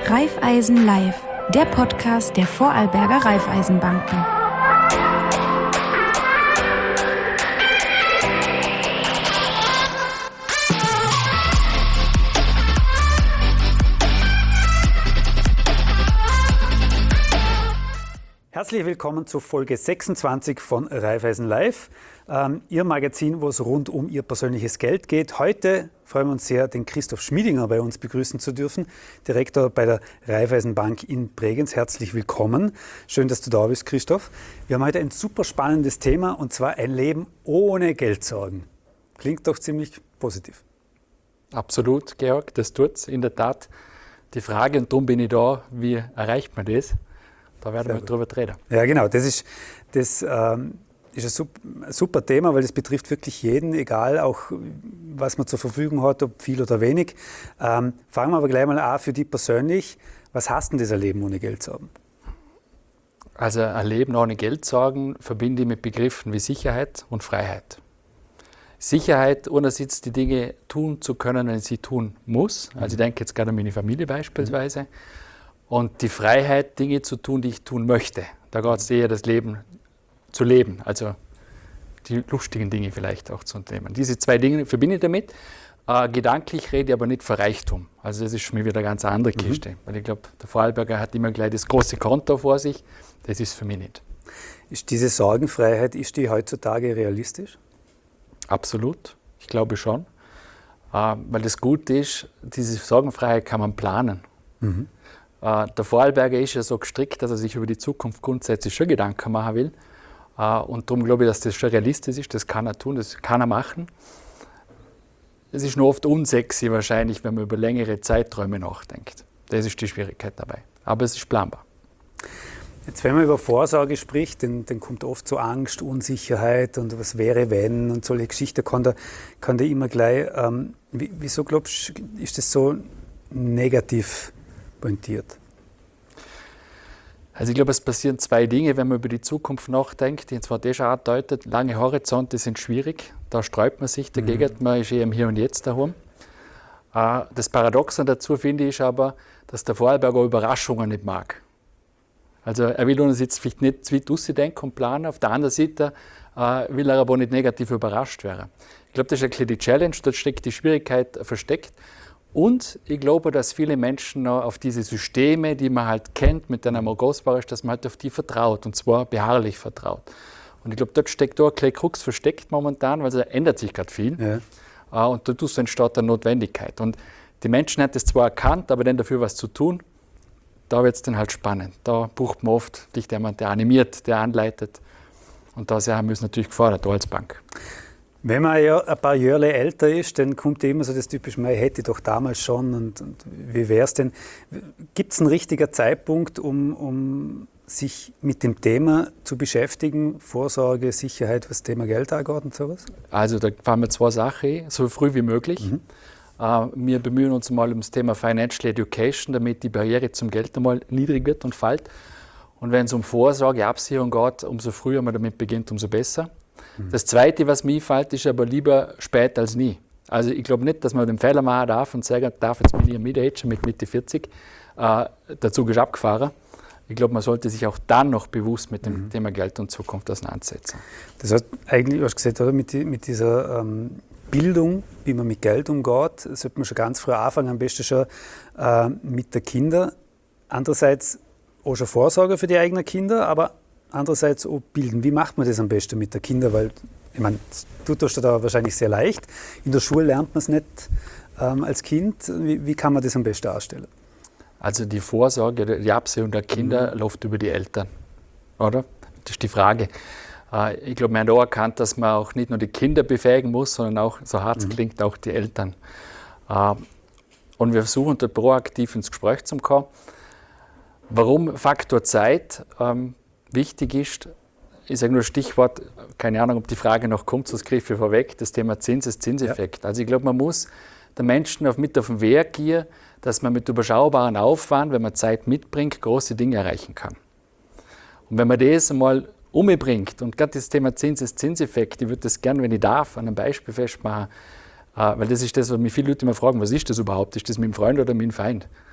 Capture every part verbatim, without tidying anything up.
Raiffeisen Live, der Podcast der Vorarlberger Raiffeisenbanken. Herzlich willkommen zu Folge sechsundzwanzig von Raiffeisen Live, ähm, Ihr Magazin, wo es rund um Ihr persönliches Geld geht. Heute freuen wir uns sehr, den Christoph Schmiedinger bei uns begrüßen zu dürfen, Direktor bei der Raiffeisenbank in Bregenz. Herzlich willkommen. Schön, dass du da bist, Christoph. Wir haben heute ein super spannendes Thema, und zwar ein Leben ohne Geldsorgen. Klingt doch ziemlich positiv. Absolut, Georg, das tut's in der Tat. Die Frage, und darum bin ich da, wie erreicht man das? Da werden wir drüber reden. Ja, genau. Das ist, das, ähm, ist ein super, ein super Thema, weil das betrifft wirklich jeden, egal auch, was man zur Verfügung hat, ob viel oder wenig. Ähm, fangen wir aber gleich mal an für dich persönlich. Was heißt denn das Leben ohne Geldsorgen? Also ein Leben ohne Geldsorgen verbinde ich mit Begriffen wie Sicherheit und Freiheit. Sicherheit, einerseits die Dinge tun zu können, wenn ich sie tun muss. Also ich denke jetzt gerade an meine Familie beispielsweise. Mhm. Und die Freiheit, Dinge zu tun, die ich tun möchte. Da geht es eher das Leben zu leben, also die lustigen Dinge vielleicht auch zu unternehmen. Diese zwei Dinge verbinde ich damit. Äh, gedanklich rede ich aber nicht von Reichtum. Also das ist schon wieder eine ganz andere Kiste. Mhm. Weil ich glaube, der Vorarlberger hat immer gleich das große Konto vor sich. Das ist für mich nicht. Ist diese Sorgenfreiheit, ist die heutzutage realistisch? Absolut, ich glaube schon. Äh, weil das Gute ist, diese Sorgenfreiheit kann man planen. Mhm. Der Vorarlberger ist ja so gestrickt, dass er sich über die Zukunft grundsätzlich schon Gedanken machen will. Und darum glaube ich, dass das schon realistisch ist. Das kann er tun, das kann er machen. Es ist nur oft unsexy wahrscheinlich, wenn man über längere Zeiträume nachdenkt. Das ist die Schwierigkeit dabei. Aber es ist planbar. Jetzt, wenn man über Vorsorge spricht, dann, dann kommt oft so Angst, Unsicherheit und was wäre, wenn und solche Geschichten kann da, kann da immer gleich. Ähm, wieso glaubst du, ist das so negativ pointiert? Also ich glaube, es passieren zwei Dinge, wenn man über die Zukunft nachdenkt. Jetzt war das schon angedeutet, lange Horizonte sind schwierig, da sträubt man sich dagegen, mhm. man ist eher im Hier und Jetzt daheim. Das Paradoxon dazu finde ich aber, dass der Vorarlberger Überraschungen nicht mag. Also er will uns jetzt vielleicht nicht zu weit rausdenken und planen, auf der anderen Seite äh, will er aber nicht negativ überrascht werden. Ich glaube, das ist ein bisschen die Challenge, dort steckt die Schwierigkeit versteckt. Und ich glaube, dass viele Menschen noch auf diese Systeme, die man halt kennt, mit denen man großbar ist, dass man halt auf die vertraut, und zwar beharrlich vertraut. Und ich glaube, dort steckt da ein kleiner Krux versteckt momentan, weil es ändert sich gerade viel. Ja. Und dadurch entsteht eine Notwendigkeit. Und die Menschen haben das zwar erkannt, aber dann dafür was zu tun, da wird es dann halt spannend. Da braucht man oft dich jemand, der animiert, der anleitet. Und da haben wir uns natürlich gefordert, da als Bank. Wenn man ja ein paar Jahre älter ist, dann kommt immer so das typische, man hätte doch damals schon und, und wie wäre es denn? Gibt es einen richtigen Zeitpunkt, um, um sich mit dem Thema zu beschäftigen, Vorsorge, Sicherheit, was das Thema Geld angeht und sowas? Also da fahren wir zwei Sachen, so früh wie möglich. Mhm. Uh, wir bemühen uns mal um das Thema Financial Education, damit die Barriere zum Geld einmal niedrig wird und fällt. Und wenn es um Vorsorge, Absicherung geht, umso früher man damit beginnt, umso besser. Das Zweite, was mir fällt, ist aber lieber spät als nie. Also ich glaube nicht, dass man den Fehler machen darf und sagen darf, jetzt bin ich ein Mittager mit Mitte vierzig, äh, der Zug ist abgefahren. Ich glaube, man sollte sich auch dann noch bewusst mit dem mhm. Thema Geld und Zukunft auseinandersetzen. Das heißt, eigentlich, du hast gesagt, oder, mit, mit dieser ähm, Bildung, wie man mit Geld umgeht, sollte man schon ganz früh anfangen, am besten schon äh, mit den Kindern. Andererseits auch schon Vorsorge für die eigenen Kinder, aber andererseits auch bilden. Wie macht man das am besten mit den Kindern? Weil, ich meine, du tust da wahrscheinlich sehr leicht. In der Schule lernt man es nicht ähm, als Kind. Wie, wie kann man das am besten darstellen? Also die Vorsorge, die Absicherung der Kinder mhm. läuft über die Eltern, oder? Das ist die Frage. Äh, ich glaube, wir haben auch erkannt, dass man auch nicht nur die Kinder befähigen muss, sondern auch, so hart es mhm. klingt, auch die Eltern. Äh, und wir versuchen da proaktiv ins Gespräch zu kommen. Warum Faktor Zeit ähm, wichtig ist, ich sage nur Stichwort, keine Ahnung, ob die Frage noch kommt, sonst kriege ich vorweg, das Thema Zinseszinseffekt. Ja. Also ich glaube, man muss den Menschen auf, mit auf den Weg gehen, dass man mit überschaubarem Aufwand, wenn man Zeit mitbringt, große Dinge erreichen kann. Und wenn man das einmal umbringt, und gerade das Thema Zinseszinseffekt, ich würde das gerne, wenn ich darf, an einem Beispiel festmachen, äh, weil das ist das, was mich viele Leute immer fragen, was ist das überhaupt? Ist das mit dem Freund oder mit dem Feind?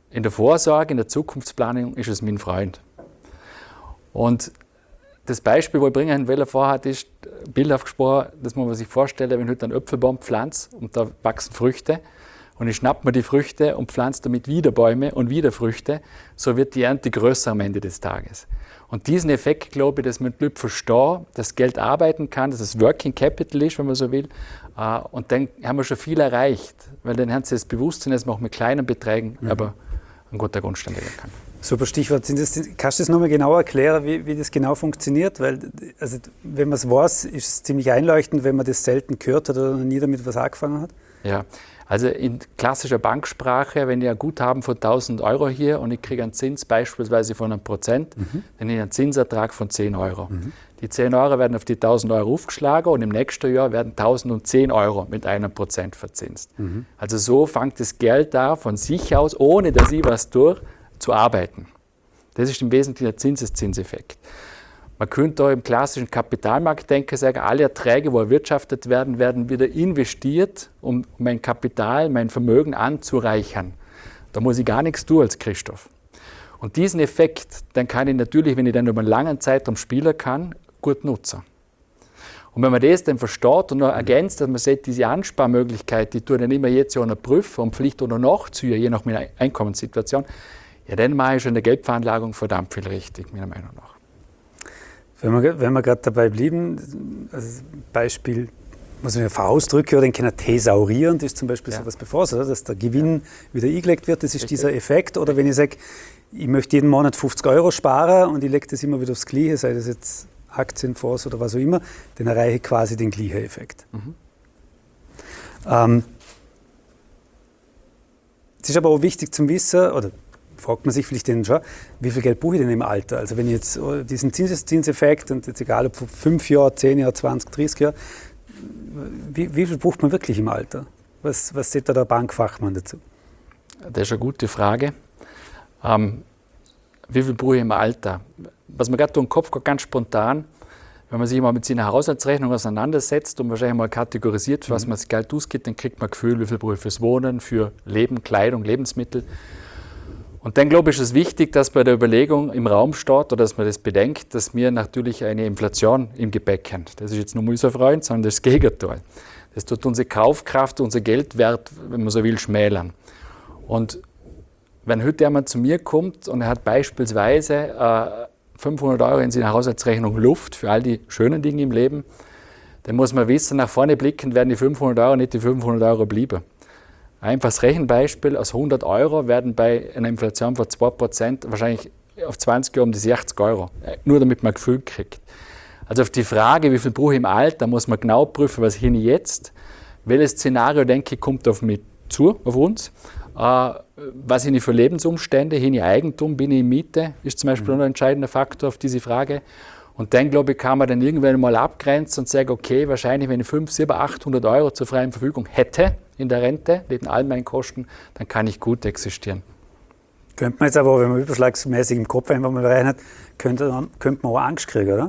in der Vorsorge, in der Zukunftsplanung ist es mein Freund. Und das Beispiel, das ich bringen will, vorhat, ist bildhaft gesprochen, dass man sich vorstellt, wenn ich heute einen Äpfelbaum pflanze und da wachsen Früchte und ich schnappe mir die Früchte und pflanze damit wieder Bäume und wieder Früchte, so wird die Ernte größer am Ende des Tages. Und diesen Effekt, glaube ich, dass man Leute verstehen, dass Geld arbeiten kann, dass es Working Capital ist, wenn man so will. Und dann haben wir schon viel erreicht, weil dann haben sie das Bewusstsein, dass man auch mit kleinen Beträgen mhm. aber einen guten Grundstand legen kann. Super Stichwort. Sind das, kannst du das nochmal genau erklären, wie, wie das genau funktioniert? Weil, also, wenn man es weiß, ist es ziemlich einleuchtend, wenn man das selten gehört hat oder noch nie damit was angefangen hat. Ja, also in klassischer Banksprache, wenn ich ein Guthaben von tausend Euro hier und ich kriege einen Zins beispielsweise von einem Prozent, mhm. dann habe ich einen Zinsertrag von zehn Euro. Mhm. Die zehn Euro werden auf die tausend Euro aufgeschlagen und im nächsten Jahr werden tausendzehn Euro mit einem Prozent verzinst. Mhm. Also so fängt das Geld da von sich aus, ohne dass ich was tue, zu arbeiten. Das ist im Wesentlichen der Zinseszinseffekt. Man könnte auch im klassischen Kapitalmarktdenken sagen, alle Erträge, die erwirtschaftet werden, werden wieder investiert, um mein Kapital, mein Vermögen anzureichern. Da muss ich gar nichts tun als Christoph. Und diesen Effekt, dann kann ich natürlich, wenn ich dann über einen langen Zeitraum spielen kann, gut nutzen. Und wenn man das dann versteht und noch ergänzt, dass man sieht, diese Ansparmöglichkeit, die tue ich dann immer jetzt ja noch prüfen und vielleicht auch noch nachziehen, je nach meiner Einkommenssituation, ja, dann mache ich schon in der Geldveranlagung verdammt viel richtig, meiner Meinung nach. Wenn wir, wenn wir gerade dabei blieben, also Beispiel, muss man ja ausdrücken, oder den können thesaurieren, das ist zum Beispiel ja. so was bevor, oder? Dass der Gewinn ja. wieder eingelegt wird, das ist richtig. Dieser Effekt. Oder wenn ich sage, ich möchte jeden Monat fünfzig Euro sparen und ich lege das immer wieder aufs Gleiche, sei das jetzt Aktienfonds oder was auch immer, dann erreiche ich quasi den gleichen Effekt. Mhm. Ähm, es ist aber auch wichtig zum Wissen, oder fragt man sich vielleicht dann schon, wie viel Geld brauche ich denn im Alter? Also wenn ich jetzt diesen Zinseszinseffekt, und jetzt egal ob fünf Jahre, zehn Jahre, zwanzig, dreißig Jahre, wie, wie viel braucht man wirklich im Alter? Was, was sieht da der Bankfachmann dazu? Das ist eine gute Frage. Ähm, wie viel brauche ich im Alter? Was mir gerade durch den Kopf geht, ganz spontan, wenn man sich mal mit seiner Haushaltsrechnung auseinandersetzt und wahrscheinlich mal kategorisiert, was mhm. man das Geld ausgibt, dann kriegt man ein Gefühl, wie viel brauche ich fürs Wohnen, für Leben, Kleidung, Lebensmittel. Und dann, glaube ich, ist es wichtig, dass bei der Überlegung im Raum steht oder dass man das bedenkt, dass wir natürlich eine Inflation im Gepäck haben. Das ist jetzt nur unser Freund, sondern das Gegenteil. Das tut unsere Kaufkraft, unser Geldwert, wenn man so will, schmälern. Und wenn heute jemand zu mir kommt und er hat beispielsweise äh, fünfhundert Euro in seiner Haushaltsrechnung Luft für all die schönen Dinge im Leben, dann muss man wissen, nach vorne blickend werden die fünfhundert Euro nicht die fünfhundert Euro bleiben. Einfaches Rechenbeispiel, aus hundert Euro werden bei einer Inflation von zwei Prozent wahrscheinlich auf zwanzig Jahre um die sechzig Euro, nur damit man ein Gefühl kriegt. Also auf die Frage, wie viel brauche ich im Alter, muss man genau prüfen, was hin jetzt, welches Szenario, denke ich, kommt auf mich zu, auf uns, äh, was habe ich für Lebensumstände, habe ich Eigentum, bin ich in Miete, ist zum Beispiel mhm. ein entscheidender Faktor auf diese Frage. Und dann, glaube ich, kann man dann irgendwann mal abgrenzen und sagen, okay, wahrscheinlich, wenn ich fünfhundert, siebenhundert, achthundert Euro zur freien Verfügung hätte in der Rente, neben all meinen Kosten, dann kann ich gut existieren. Könnte man jetzt aber, wenn man überschlagsmäßig im Kopf einfach mal rein hat, könnte, könnte man auch Angst kriegen, oder?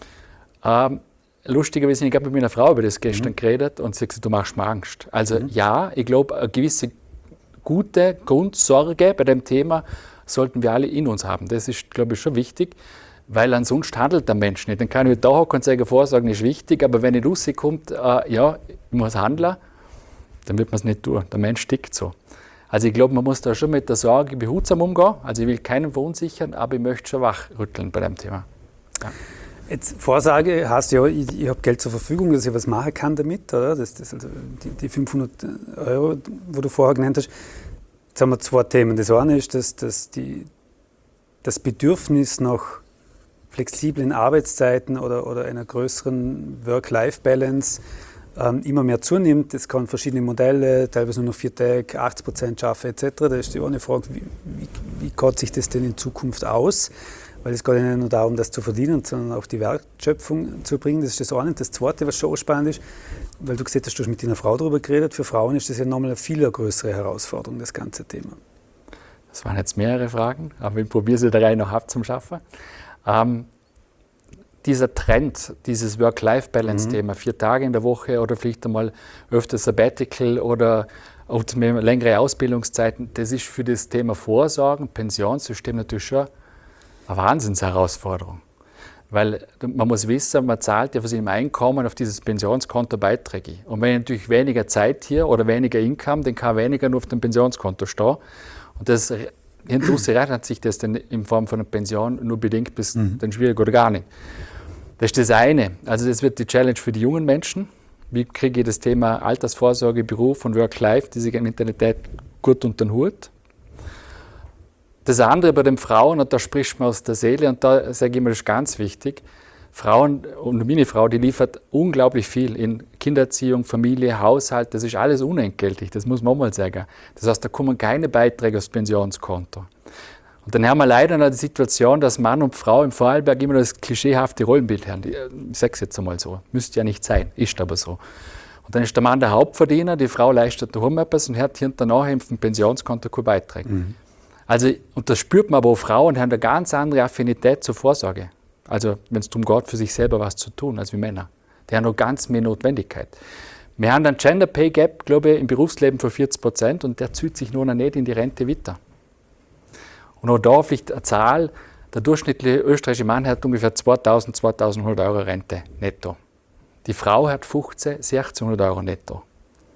Ähm, lustigerweise, ich habe mit meiner Frau über das gestern mhm. geredet und sie hat gesagt, du machst mir Angst. Also mhm. ja, ich glaube, eine gewisse gute Grundsorge bei dem Thema sollten wir alle in uns haben. Das ist, glaube ich, schon wichtig. Weil ansonsten handelt der Mensch nicht. Dann kann ich da hocken und sagen, Vorsorgen ist wichtig, aber wenn ich rauskommt, äh, ja, ich muss handeln, dann wird man es nicht tun. Der Mensch tickt so. Also ich glaube, man muss da schon mit der Sorge behutsam umgehen. Also ich will keinen verunsichern, aber ich möchte schon wachrütteln bei dem Thema. Ja. Jetzt Vorsorge heißt ja, ich, ich habe Geld zur Verfügung, dass ich was machen kann damit, oder? Das, das, also die, die fünfhundert Euro, wo du vorher genannt hast. Jetzt haben wir zwei Themen. Das eine ist, dass, dass die, das Bedürfnis nach flexiblen Arbeitszeiten oder, oder einer größeren Work-Life-Balance ähm, immer mehr zunimmt. Es kann verschiedene Modelle, teilweise nur noch vier Tage, achtzig Prozent schaffen et cetera. Da ist die eine Frage, wie, wie, wie geht sich das denn in Zukunft aus? Weil es geht ja nicht nur darum, das zu verdienen, sondern auch die Wertschöpfung zu bringen. Das ist das eine. Und das zweite, was schon spannend ist, weil du gesagt hast, du hast mit deiner Frau darüber geredet, für Frauen ist das ja nochmal eine viel größere Herausforderung, das ganze Thema. Das waren jetzt mehrere Fragen, aber ich probiere sie drei noch abzuschaffen. Ähm, dieser Trend, dieses Work-Life-Balance-Thema, mhm. vier Tage in der Woche oder vielleicht einmal öfter Sabbatical oder und längere Ausbildungszeiten, das ist für das Thema Vorsorgen, Pensionssystem natürlich schon eine Wahnsinnsherausforderung. Weil man muss wissen, man zahlt ja von seinem Einkommen auf dieses Pensionskonto Beiträge. Und wenn ich natürlich weniger Zeit hier oder weniger Income, dann kann weniger nur auf dem Pensionskonto stehen. Und das hinterher rechnet sich das dann in Form von einer Pension nur bedingt bis mhm. dann schwierig oder gar nicht. Das ist das eine. Also das wird die Challenge für die jungen Menschen. Wie kriege ich das Thema Altersvorsorge, Beruf und Work-Life, diese Mentalität gut unter den Hut? Das andere bei den Frauen, und da spricht man aus der Seele, und da sage ich immer, das ist ganz wichtig, Frauen und meine Frau, die liefert unglaublich viel in Kindererziehung, Familie, Haushalt, das ist alles unentgeltlich, das muss man auch mal sagen. Das heißt, da kommen keine Beiträge aufs Pensionskonto. Und dann haben wir leider noch die Situation, dass Mann und Frau im Vorarlberg immer das klischeehafte Rollenbild haben. Ich sage es jetzt einmal so, müsste ja nicht sein, ist aber so. Und dann ist der Mann der Hauptverdiener, die Frau leistet daheim etwas und hat hinterher auf dem Pensionskonto keine Beiträge. Mhm. Also, und das spürt man aber auch, Frauen haben eine ganz andere Affinität zur Vorsorge. Also wenn es darum geht, für sich selber was zu tun, als wie Männer. Die haben noch ganz mehr Notwendigkeit. Wir haben einen Gender Pay Gap, glaube ich, im Berufsleben von vierzig Prozent und der zieht sich nur noch nicht in die Rente weiter. Und auch da vielleicht eine Zahl, der durchschnittliche österreichische Mann hat ungefähr zweitausend, zweitausendeinhundert Euro Rente netto. Die Frau hat fünfzehn, sechzehnhundert Euro netto.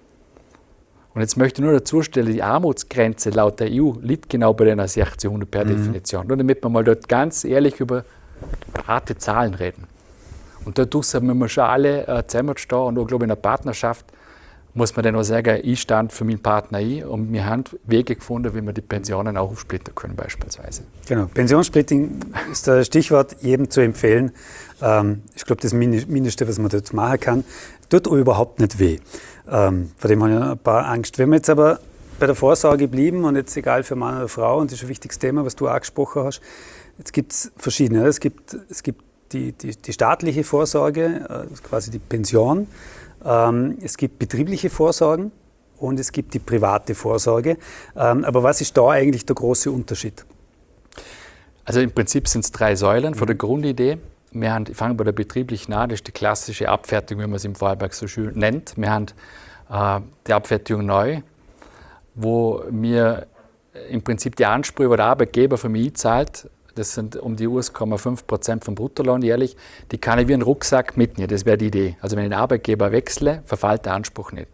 Und jetzt möchte ich nur dazu stellen, die Armutsgrenze laut der E U liegt genau bei den sechzehnhundert per mhm. Definition. Nur damit wir mal dort ganz ehrlich über harte Zahlen reden. Und dadurch müssen wir schon alle äh, zusammenstehen und auch, glaube ich, in einer Partnerschaft muss man dann auch sagen, ich stand für meinen Partner ein und wir haben Wege gefunden, wie wir die Pensionen auch aufsplitten können beispielsweise. Genau, Pensionssplitting ist das Stichwort, jedem zu empfehlen. Ähm, ich glaube, das Mindeste, was man dort machen kann, tut auch überhaupt nicht weh. Ähm, vor dem habe ich ein paar Angst. Wenn wir jetzt aber bei der Vorsorge blieben und jetzt egal für Mann oder Frau, und das ist ein wichtiges Thema, was du angesprochen hast, jetzt gibt es verschiedene. Es gibt, es gibt die, die, die staatliche Vorsorge, äh, quasi die Pension. Ähm, es gibt betriebliche Vorsorgen und es gibt die private Vorsorge. Ähm, aber was ist da eigentlich der große Unterschied? Also im Prinzip sind es drei Säulen von der Grundidee. Wir haben, ich fange bei der betrieblichen an, das ist die klassische Abfertigung, wie man es im Vorarlberg so schön nennt. Wir haben äh, die Abfertigung neu, wo mir im Prinzip die Ansprüche, die der Arbeitgeber für mich zahlt, das sind um die eins Komma fünf Prozent vom Bruttolohn jährlich, die kann ich wie einen Rucksack mitnehmen, das wäre die Idee. Also wenn ich den Arbeitgeber wechsle, verfällt der Anspruch nicht.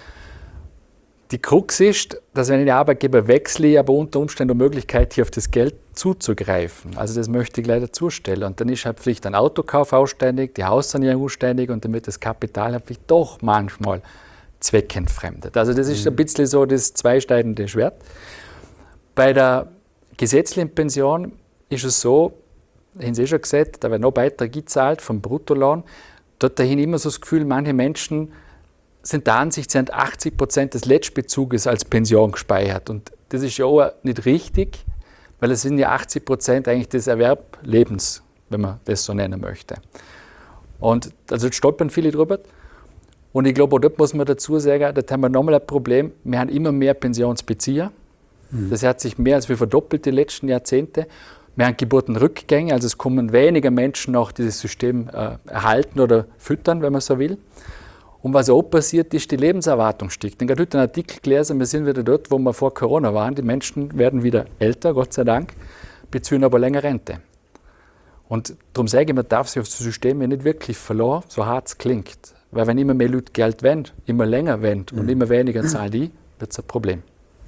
Die Krux ist, dass wenn ich den Arbeitgeber wechsle, ich aber unter Umständen die Möglichkeit, hier auf das Geld zuzugreifen. Also das möchte ich gleich dazustellen. Und dann ist halt vielleicht ein Autokauf ausständig, die Haussanierung ausständig und damit das Kapital halt vielleicht doch manchmal zweckentfremdet. Also das ist mhm. ein bisschen so das zweischneidende Schwert. Bei der gesetzlichen Pension ist es so, haben Sie schon gesagt, da werden noch Beiträge gezahlt vom Bruttolohn. Dort dahin immer so das Gefühl, manche Menschen sind der Ansicht, sie haben achtzig Prozent des Letztbezuges als Pension gespeichert. Und das ist ja auch nicht richtig, weil es sind ja achtzig Prozent eigentlich des Erwerblebens, wenn man das so nennen möchte. Und also stolpern viele drüber. Und ich glaube, auch dort muss man dazu sagen, dort haben wir nochmal ein Problem, wir haben immer mehr Pensionsbezieher. Mhm. Das hat sich mehr als wie verdoppelt die letzten Jahrzehnte. Wir haben Geburtenrückgänge, also es kommen weniger Menschen noch dieses System äh, erhalten oder füttern, wenn man so will. Und was auch passiert ist, die Lebenserwartung stieg. Ich habe heute einen Artikel gelesen, wir sind wieder dort, wo wir vor Corona waren. Die Menschen werden wieder älter, Gott sei Dank, beziehen aber länger Rente. Und darum sage ich, man darf sich auf das System nicht wirklich verlassen, so hart es klingt. Weil wenn immer mehr Leute Geld wollen, immer länger wollen und immer weniger zahlen die, wird es ein Problem.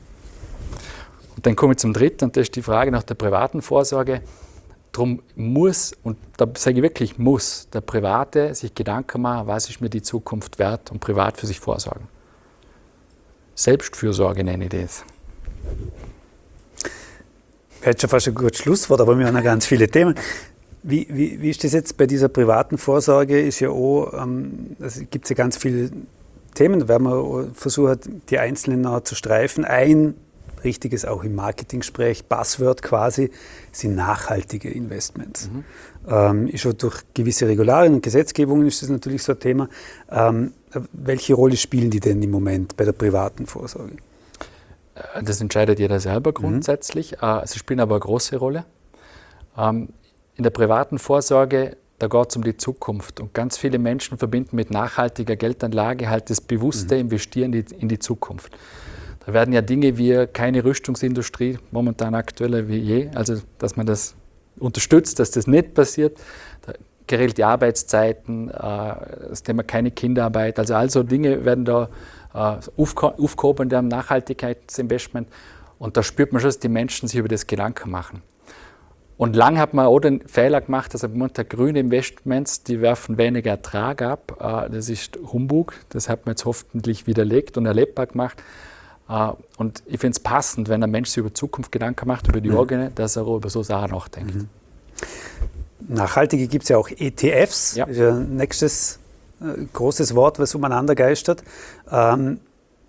Und dann komme ich zum dritten, und das ist die Frage nach der privaten Vorsorge. Darum muss, und da sage ich wirklich muss, der Private sich Gedanken machen, was ist mir die Zukunft wert und privat für sich vorsorgen. Selbstfürsorge nenne ich das. Wäre jetzt schon fast ein gutes Schlusswort, aber wir haben noch ganz viele Themen. Wie, wie, wie ist das jetzt bei dieser privaten Vorsorge? Ist ja auch, ähm, es gibt ja ganz viele Themen, da werden wir versuchen, die einzelnen noch zu streifen. Ein Richtiges auch im Marketing-Sprech, Buzzword quasi, sind nachhaltige Investments. Mhm. Ähm, ist schon durch gewisse Regularien und Gesetzgebungen ist das natürlich so ein Thema. Ähm, welche Rolle spielen die denn im Moment bei der privaten Vorsorge? Das entscheidet jeder selber grundsätzlich. Mhm. Sie spielen aber eine große Rolle. Ähm, in der privaten Vorsorge, da geht es um die Zukunft. Und ganz viele Menschen verbinden mit nachhaltiger Geldanlage halt das bewusste mhm. Investieren in die, in die Zukunft. Da werden ja Dinge wie keine Rüstungsindustrie, momentan aktueller wie je, also dass man das unterstützt, dass das nicht passiert. Da, geregelte Arbeitszeiten, äh, das Thema keine Kinderarbeit, also all so Dinge werden da äh, aufgehoben in dem Nachhaltigkeitsinvestment. Und da spürt man schon, dass die Menschen sich über das Gedanken machen. Und lang hat man auch den Fehler gemacht, dass man der grüne Investments, die werfen weniger Ertrag ab. Äh, das ist Humbug, das hat man jetzt hoffentlich widerlegt und erlebbar gemacht. Uh, und ich finde es passend, wenn ein Mensch sich über Zukunft Gedanken macht, über die mhm. Organe, dass er auch über so Sachen nachdenkt. Mhm. Nachhaltige gibt es ja auch E T Fs, ja. Das ist ein nächstes äh, großes Wort, was umeinander geistert. Ähm,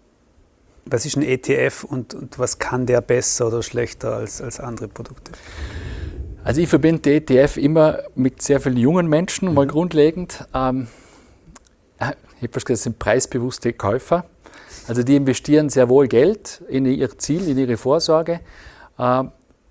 was ist ein E T F und, und was kann der besser oder schlechter als, als andere Produkte? Also ich verbinde die E T F immer mit sehr vielen jungen Menschen, mhm. mal grundlegend. Ähm, ich habe gesagt, das sind preisbewusste Käufer. Also die investieren sehr wohl Geld in ihr Ziel, in ihre Vorsorge, äh,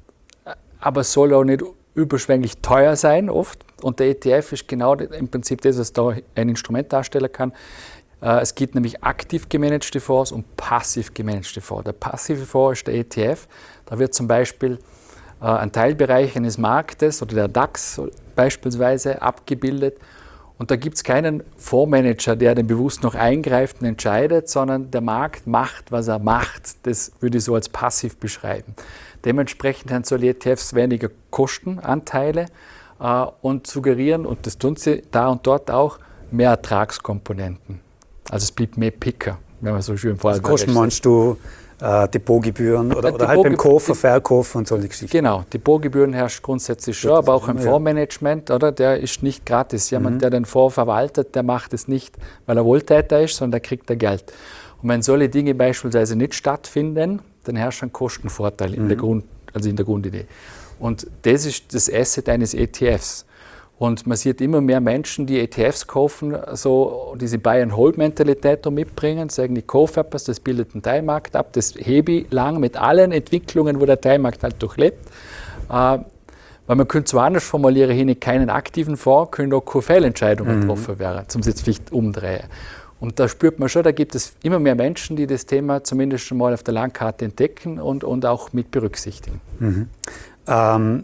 aber es soll auch nicht überschwänglich teuer sein oft. Und der E T F ist genau im Prinzip das, was da ein Instrument darstellen kann. Äh, es gibt nämlich aktiv gemanagte Fonds und passiv gemanagte Fonds. Der passive Fonds ist der E T F. Da wird zum Beispiel äh, ein Teilbereich eines Marktes oder der DAX beispielsweise abgebildet. Und da gibt es keinen Fondsmanager, der den bewusst noch eingreift und entscheidet, sondern der Markt macht, was er macht. Das würde ich so als passiv beschreiben. Dementsprechend haben solche E T Fs weniger Kostenanteile äh, und suggerieren, und das tun sie da und dort auch, mehr Ertragskomponenten. Also es bleibt mehr Picker, wenn man so schön vorher also Kosten meinst du äh, Depotgebühren oder, oder halt beim Kaufen, Verkaufen und solche Geschichten? Genau, Depotgebühren herrscht grundsätzlich schon, aber auch im Fondsmanagement, oder? Der ist nicht gratis. Jemand, mhm. der den Fonds verwaltet, der macht es nicht, weil er Wohltäter ist, sondern der kriegt er Geld. Und wenn solche Dinge beispielsweise nicht stattfinden, dann herrscht ein Kostenvorteil in, mhm. der Grund, also in der Grundidee. Und das ist das Asset eines E T Fs. Und man sieht immer mehr Menschen, die E T Fs kaufen, so diese Buy-and-Hold-Mentalität mitbringen, sagen, ich kaufe etwas, das bildet einen Teilmarkt ab, das hebe ich lang mit allen Entwicklungen, wo der Teilmarkt halt durchlebt. Äh, weil man könnte zwar anders formulieren, hier nicht keinen aktiven Fonds, können auch keine Fehlentscheidungen mhm. getroffen werden, zum jetzt vielleicht umdrehen. Und da spürt man schon, da gibt es immer mehr Menschen, die das Thema zumindest schon mal auf der Landkarte entdecken und, und auch mit berücksichtigen. Mhm. Ähm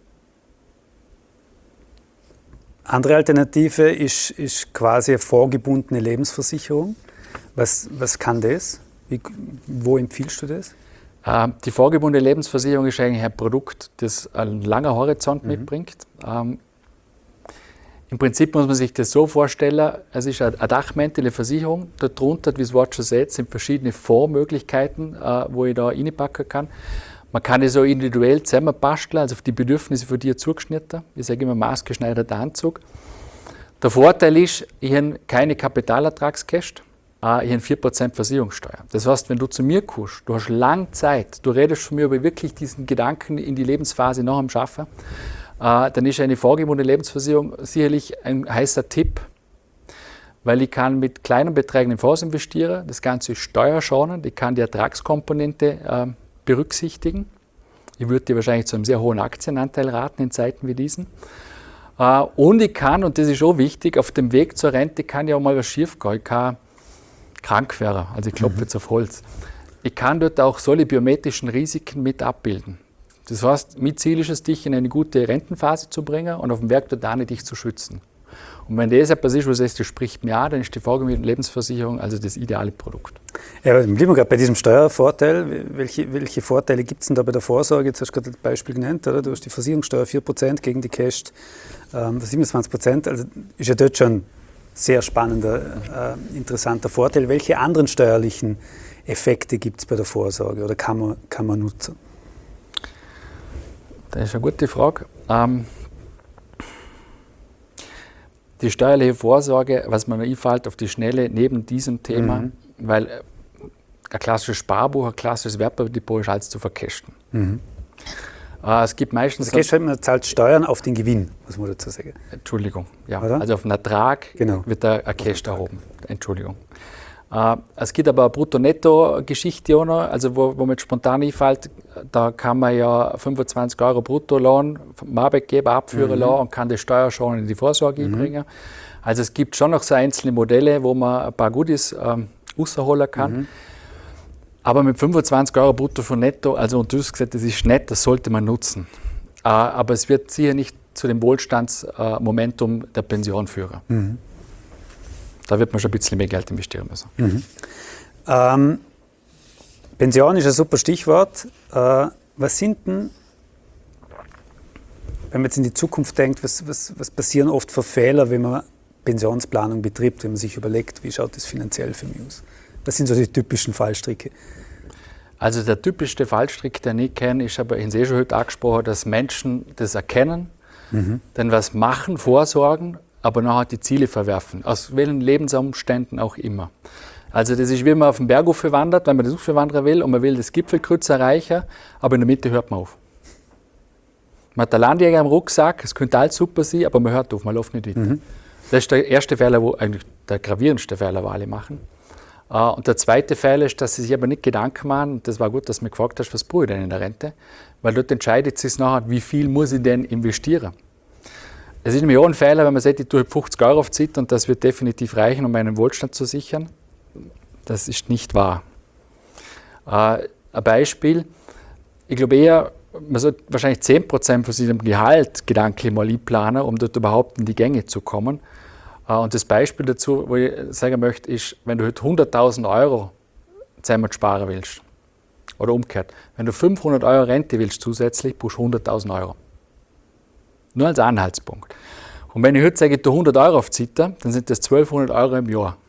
Andere Alternative ist, ist quasi eine vorgebundene Lebensversicherung. Was, was kann das? Wie, wo empfiehlst du das? Ähm, die vorgebundene Lebensversicherung ist eigentlich ein Produkt, das einen langen Horizont mhm. mitbringt. Ähm, Im Prinzip muss man sich das so vorstellen, es ist eine Dachmäntel, eine Versicherung. Darunter, wie das Wort schon sagt, sind verschiedene Fondsmöglichkeiten, äh, wo ich da reinpacken kann. Man kann es so individuell zusammenbasteln, also auf die Bedürfnisse von dir zugeschnitten. Ich sage immer maßgeschneiderter Anzug. Der Vorteil ist, ich habe keine Kapitalertragskäste, ich habe vier Prozent Versicherungssteuer. Das heißt, wenn du zu mir kommst, du hast lange Zeit, du redest von mir über wirklich diesen Gedanken in die Lebensphase nach dem Schaffen, dann ist eine vorgebundene Lebensversicherung sicherlich ein heißer Tipp, weil ich kann mit kleinen Beträgen in Fonds investieren, das Ganze ist steuerschonend, ich kann die Ertragskomponente äh, berücksichtigen. Ich würde dir wahrscheinlich zu einem sehr hohen Aktienanteil raten in Zeiten wie diesen. Äh, und ich kann, und das ist auch wichtig, auf dem Weg zur Rente kann ja auch mal was schief gehen. Ich kann krank werden, also ich klopfe jetzt auf Holz. Ich kann dort auch solche biometrischen Risiken mit abbilden. Das heißt, mein Ziel ist es, dich in eine gute Rentenphase zu bringen und auf dem Weg dort auch nicht dich zu schützen. Und wenn das etwas ist, wo du sagst, das spricht mir an, dann ist die vorgebundene Lebensversicherung also das ideale Produkt. Ja, aber bleiben wir gerade bei diesem Steuervorteil. Welche, welche Vorteile gibt es denn da bei der Vorsorge? Jetzt hast du gerade das Beispiel genannt, oder? Du hast die Versicherungssteuer vier Prozent gegen die Cash ähm, siebenundzwanzig Prozent. Also ist ja dort schon ein sehr spannender, äh, interessanter Vorteil. Welche anderen steuerlichen Effekte gibt es bei der Vorsorge oder kann man, kann man nutzen? Das ist eine gute Frage. Ähm, Die steuerliche Vorsorge, was mir noch einfällt auf die Schnelle, neben diesem Thema, mhm. weil ein klassisches Sparbuch, ein klassisches Wertpapierdepot ist alles zu verkästen. Mhm. Äh, es gibt meistens... Also man zahlt Steuern auf den Gewinn, muss man dazu sagen. Entschuldigung, ja. Oder? Also auf den Ertrag genau. wird der Cash erhoben. Entschuldigung. Äh, es gibt aber eine Brutto-Netto-Geschichte auch noch, also wo, wo mir spontan einfällt, da kann man ja fünfundzwanzig Euro Bruttolohn vom Arbeitgeber abführen mhm. lassen und kann die Steuer schon in die Vorsorge mhm. bringen. Also es gibt schon noch so einzelne Modelle, wo man ein paar Goodies ähm, rausholen kann. Mhm. Aber mit fünfundzwanzig Euro brutto von netto, also und du hast gesagt, das ist nett, das sollte man nutzen. Äh, aber es wird sicher nicht zu dem Wohlstandsmomentum äh, der Pension führen. Mhm. Da wird man schon ein bisschen mehr Geld investieren müssen. Mhm. Ähm, Pension ist ein super Stichwort. Äh, was sind denn, wenn man jetzt in die Zukunft denkt, was, was, was passieren oft für Fehler, wenn man Pensionsplanung betrifft, wenn man sich überlegt, wie schaut das finanziell für mich aus? Was sind so die typischen Fallstricke? Also der typischste Fallstrick, den ich kenne, ist aber in sehr schon heute angesprochen, dass Menschen das erkennen, mhm. dann was machen, vorsorgen, aber nachher die Ziele verwerfen, aus welchen Lebensumständen auch immer. Also das ist, wie man auf den Berg wandert, wenn man das wandern will und man will das Gipfelkreuz erreichen, aber in der Mitte hört man auf. Man hat einen Landjäger im Rucksack, es könnte alles super sein, aber man hört auf, man läuft nicht weiter. Mhm. Das ist der erste Fehler, wo eigentlich der gravierendste Fehler, wo alle machen. Uh, und der zweite Fehler ist, dass sie sich aber nicht Gedanken machen, und das war gut, dass du mich gefragt hast, was brauche ich denn in der Rente? Weil dort entscheidet sich nachher, wie viel muss ich denn investieren. Es ist nämlich auch ein Fehler, wenn man sagt, ich tue fünfzig Euro auf Zeit und das wird definitiv reichen, um meinen Wohlstand zu sichern. Das ist nicht wahr. Uh, ein Beispiel, ich glaube eher, man sollte wahrscheinlich zehn Prozent von seinem Gehalt gedanklich mal einplanen, um dort überhaupt in die Gänge zu kommen. Und das Beispiel dazu, wo ich sagen möchte, ist, wenn du heute hunderttausend Euro zusammen sparen willst, oder umgekehrt, wenn du fünfhundert Euro Rente willst zusätzlich, brauchst du hunderttausend Euro. Nur als Anhaltspunkt. Und wenn ich heute sage, ich tue hundert Euro auf die Seite, dann sind das zwölfhundert Euro im Jahr.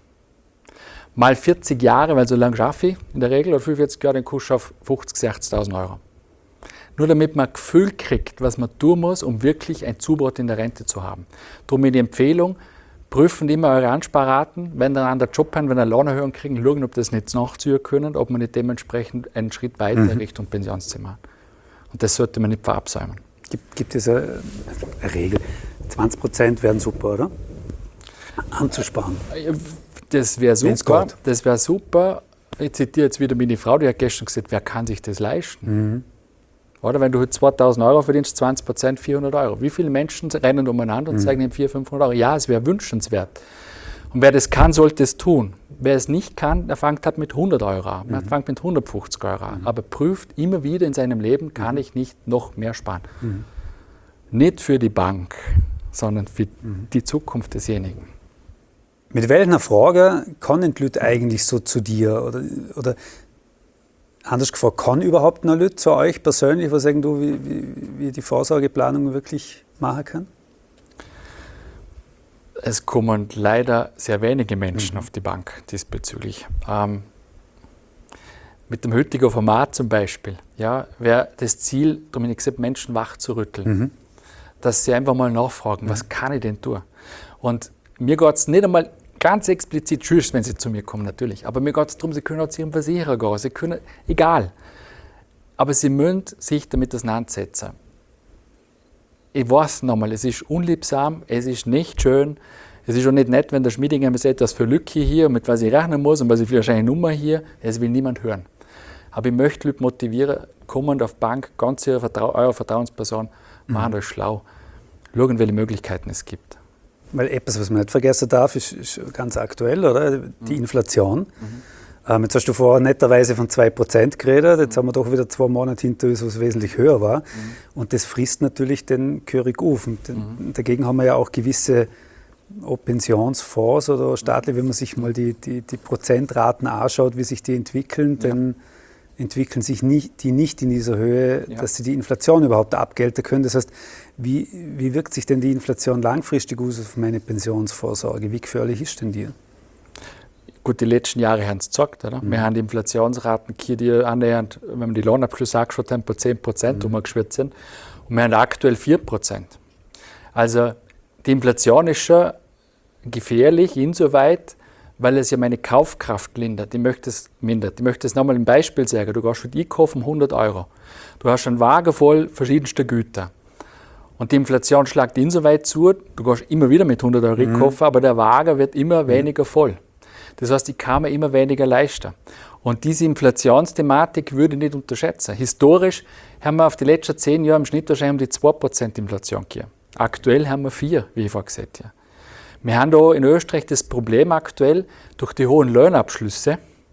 Mal vierzig Jahre, weil so lange schaffe ich in der Regel, oder fünfundvierzig Jahre, dann kostet du auf fünfzig, sechzigtausend Euro. Nur damit man ein Gefühl kriegt, was man tun muss, um wirklich ein Zubrot in der Rente zu haben. Darum die Empfehlung, prüfen immer eure Ansparraten, wenn ihr an der Job haben, wenn ihr eine Lohnerhöhung kriegen, schauen, ob das nicht nachziehen können, ob man nicht dementsprechend einen Schritt weiter mhm. Richtung Pensionszimmer. Und das sollte man nicht verabsäumen. Gibt, gibt es eine, eine Regel? zwanzig Prozent wären super, oder? Anzusparen. Das wäre super. Das wäre super. Ich zitiere jetzt wieder meine Frau, die hat gestern gesagt, wer kann sich das leisten? Mhm. Oder wenn du heute zweitausend Euro verdienst, zwanzig Prozent vierhundert Euro. Wie viele Menschen rennen umeinander und mhm. sagen ihm vierhundert, fünfhundert Euro? Ja, es wäre wünschenswert. Und wer das kann, sollte es tun. Wer es nicht kann, der fängt halt mit hundert Euro an. Mhm. Der fängt mit hundertfünfzig Euro an. Mhm. Aber prüft immer wieder in seinem Leben, kann ich nicht noch mehr sparen. Mhm. Nicht für die Bank, sondern für mhm. die Zukunft desjenigen. Mit welcher Frage kommen die Leute eigentlich so zu dir? Oder, oder anders gefragt, kann überhaupt noch Leute zu euch persönlich, was sagen du, wie, wie, wie die Vorsorgeplanung wirklich machen kann? Es kommen leider sehr wenige Menschen mhm. auf die Bank diesbezüglich. Ähm, mit dem heutigen Format zum Beispiel, ja, wäre das Ziel, darum habe ich gesagt, Menschen wach zu rütteln. Mhm. Dass sie einfach mal nachfragen, mhm. was kann ich denn tun? Und mir geht es nicht einmal ganz explizit, schwierig, wenn sie zu mir kommen, natürlich. Aber mir geht es darum, sie können auch zu ihrem Versicherer gehen, sie können, egal. Aber sie müssen sich damit auseinandersetzen. Ich weiß nochmal, es ist unliebsam, es ist nicht schön, es ist auch nicht nett, wenn der Schmiedinger mir sagt, was für Lücke hier und mit was ich rechnen muss und was ich für eine Nummer hier, das will niemand hören. Aber ich möchte Leute motivieren, kommend auf die Bank, ganz ihre Vertrau- eure Vertrauensperson, mhm. machen euch schlau, schauen, welche Möglichkeiten es gibt. Weil etwas, was man nicht vergessen darf, ist, ist ganz aktuell, oder? Die Inflation. Mhm. Ähm, jetzt hast du vorher netterweise von zwei Prozent geredet, jetzt mhm. haben wir doch wieder zwei Monate hinter uns, wo es wesentlich höher war. Mhm. Und das frisst natürlich den Körig auf. Und mhm. dagegen haben wir ja auch gewisse ob Pensionsfonds oder staatlich, wenn man sich mal die, die, die Prozentraten anschaut, wie sich die entwickeln, ja. dann entwickeln sich nicht, die nicht in dieser Höhe, ja. dass sie die Inflation überhaupt abgelten können. Das heißt, wie, wie wirkt sich denn die Inflation langfristig aus auf meine Pensionsvorsorge? Wie gefährlich ist denn die? Gut, die letzten Jahre haben es gezeigt. Oder? Mhm. Wir haben die Inflationsraten hier, die annähernd, wenn man die Lohnabschlüsse angeschaut haben, bei zehn Prozent mhm. umgeschwirrt sind. Und wir haben aktuell vier Prozent. Also die Inflation ist schon gefährlich insoweit, weil es ja meine Kaufkraft lindert. Ich möchte es mindert. Ich möchte es nochmal ein Beispiel sagen. Du gehst für die einkaufen hundert Euro. Du hast einen Wagen voll verschiedenster Güter. Und die Inflation schlägt insoweit zu, du gehst immer wieder mit hundert Euro mhm. einkaufen, aber der Wagen wird immer mhm. weniger voll. Das heißt, ich kann mir immer weniger leisten. Und diese Inflationsthematik würde ich nicht unterschätzen. Historisch haben wir auf die letzten zehn Jahre im Schnitt wahrscheinlich um die zwei Prozent Inflation gegeben. Aktuell haben wir vier, wie ich vorhin gesagt habe. Wir haben hier in Österreich das Problem aktuell, durch die hohen Lohnabschlüsse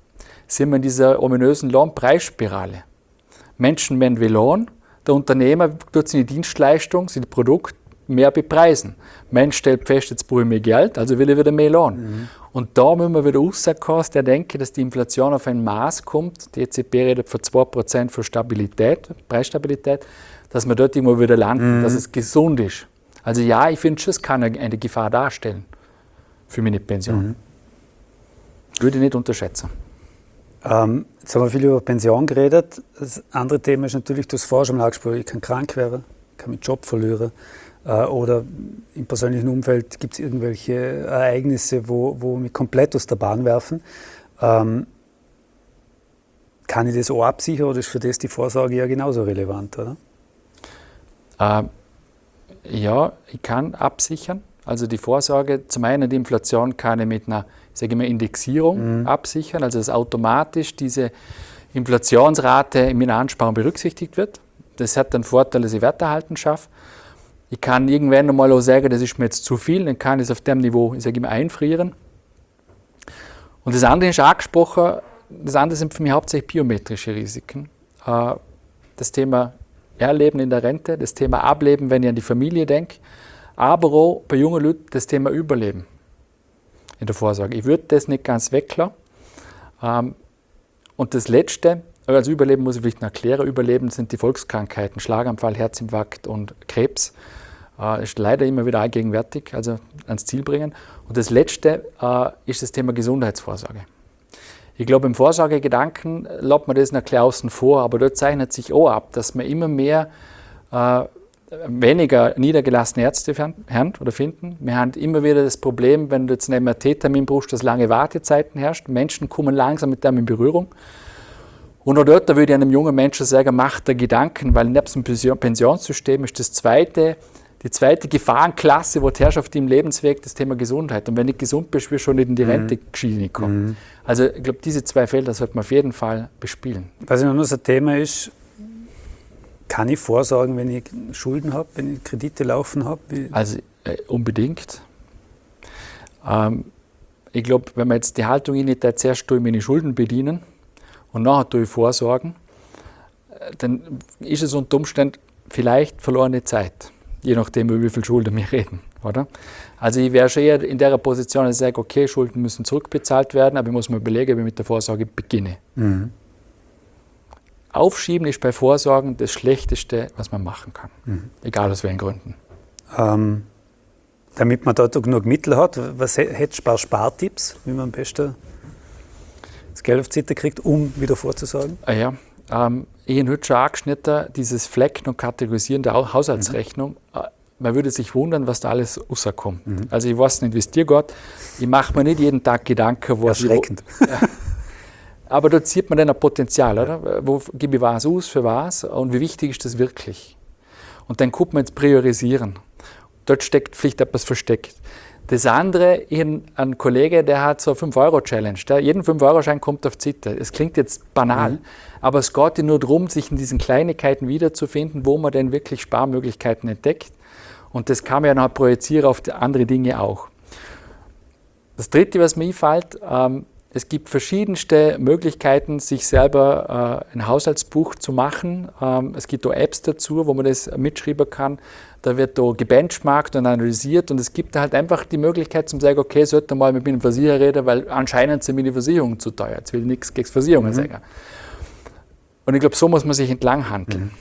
sind wir in dieser ominösen Lohnpreisspirale. Menschen werden wie Lohn, der Unternehmer tut seine Dienstleistung, sein Produkt mehr bepreisen. Mensch stellt fest, jetzt brauche ich mehr Geld, also will ich wieder mehr Lohn. Mhm. Und da müssen wir wieder rauskommen, der denke, dass die Inflation auf ein Maß kommt, die E Z B redet von zwei Prozent für Stabilität, Preisstabilität, dass wir dort irgendwo wieder landen, mhm. dass es gesund ist. Also ja, ich finde schon, es kann eine Gefahr darstellen für meine Pension. Mhm. Würde ich nicht unterschätzen. Ähm, jetzt haben wir viel über Pension geredet. Das andere Thema ist natürlich, du hast vorher schon mal angesprochen, ich kann krank werden, ich kann meinen Job verlieren. Äh, oder im persönlichen Umfeld gibt es irgendwelche Ereignisse, wo, wo mich komplett aus der Bahn werfen. Ähm, kann ich das auch absichern oder ist für das die Vorsorge ja genauso relevant, oder? Äh, ja, ich kann absichern. Also die Vorsorge, zum einen die Inflation kann ich mit einer, ich sage immer, Indexierung mhm. absichern, also dass automatisch diese Inflationsrate in meiner Ansparung berücksichtigt wird. Das hat den Vorteil, dass ich Werterhalten schaffe. Ich kann irgendwann einmal auch sagen, das ist mir jetzt zu viel, dann kann ich es auf dem Niveau, ich sage immer, einfrieren. Und das andere ist angesprochen, das andere sind für mich hauptsächlich biometrische Risiken. Das Thema Erleben in der Rente, das Thema Ableben, wenn ich an die Familie denke, aber auch bei jungen Leuten das Thema Überleben in der Vorsorge. Ich würde das nicht ganz weglassen. Und das Letzte, also Überleben muss ich vielleicht noch erklären, Überleben sind die Volkskrankheiten, Schlaganfall, Herzinfarkt und Krebs. Das ist leider immer wieder allgegenwärtig, also ans Ziel bringen. Und das Letzte ist das Thema Gesundheitsvorsorge. Ich glaube, im Vorsorgegedanken lässt man das noch klar außen vor, aber dort zeichnet sich auch ab, dass man immer mehr äh, weniger niedergelassene Ärzte haben oder finden. Wir haben immer wieder das Problem, wenn du jetzt neben einem T-Termin brauchst, dass lange Wartezeiten herrscht. Menschen kommen langsam mit dem in Berührung. Und auch dort da würde ich einem jungen Menschen sagen, mach dir Gedanken, weil neben dem Pensionssystem ist das zweite, die zweite Gefahrenklasse, wo die Herrschaft im Lebensweg, das Thema Gesundheit. Und wenn du nicht gesund bist, wirst du schon nicht in die Rente-Schiene kommen. Mhm. Also ich glaube, diese zwei Felder sollte man auf jeden Fall bespielen. Was noch so ein Thema ist, kann ich vorsorgen, wenn ich Schulden habe, wenn ich Kredite laufen habe? Wie? Also äh, unbedingt. Ähm, ich glaube, wenn man jetzt die Haltung in der zuerst tue ich meine Schulden bedienen und nachher tue ich vorsorgen, dann ist es unter Umständen vielleicht verlorene Zeit. Je nachdem, über wie viel Schulden wir reden. Oder? Also ich wäre schon eher in der Position, dass ich sage, okay, Schulden müssen zurückbezahlt werden, aber ich muss mir überlegen, wie ich mit der Vorsorge beginne. Mhm. Aufschieben ist bei Vorsorgen das Schlechteste, was man machen kann. Mhm. Egal aus welchen Gründen. Ähm, damit man dort genug Mittel hat, was hättest du ein paar Spartipps, wie man am besten das Geld auf die Seite kriegt, um wieder vorzusorgen? Ah ja. Ähm, ich habe heute schon angeschnitten, dieses Flecken und Kategorisieren der Haushaltsrechnung. Mhm. Man würde sich wundern, was da alles rauskommt. Mhm. Also ich weiß nicht, wie es dir geht. Ich mache mir nicht jeden Tag Gedanken, was Erschreckend. Ich... Ja. Aber dort sieht man dann ein Potenzial, oder? Wo gebe ich was aus, für was und wie wichtig ist das wirklich? Und dann guckt man jetzt priorisieren. Dort steckt vielleicht etwas versteckt. Das andere, ich habe einen Kollegen, der hat so eine fünf Euro Challenge. Der, jeden fünf Euro Schein kommt auf die Seite. Es klingt jetzt banal, mhm. aber es geht ja nur darum, sich in diesen Kleinigkeiten wiederzufinden, wo man denn wirklich Sparmöglichkeiten entdeckt. Und das kann man ja noch projizieren auf die andere Dinge auch. Das Dritte, was mir einfällt, ähm, es gibt verschiedenste Möglichkeiten, sich selber äh, ein Haushaltsbuch zu machen. Ähm, es gibt auch Apps dazu, wo man das mitschreiben kann. Da wird da gebenchmarkt und analysiert und es gibt halt einfach die Möglichkeit zu sagen, okay, ich sollte mal mit meinem Versicherer reden, weil anscheinend sind meine Versicherungen zu teuer. Jetzt will ich nichts gegen Versicherungen mhm. sagen. Und ich glaube, so muss man sich entlang handeln.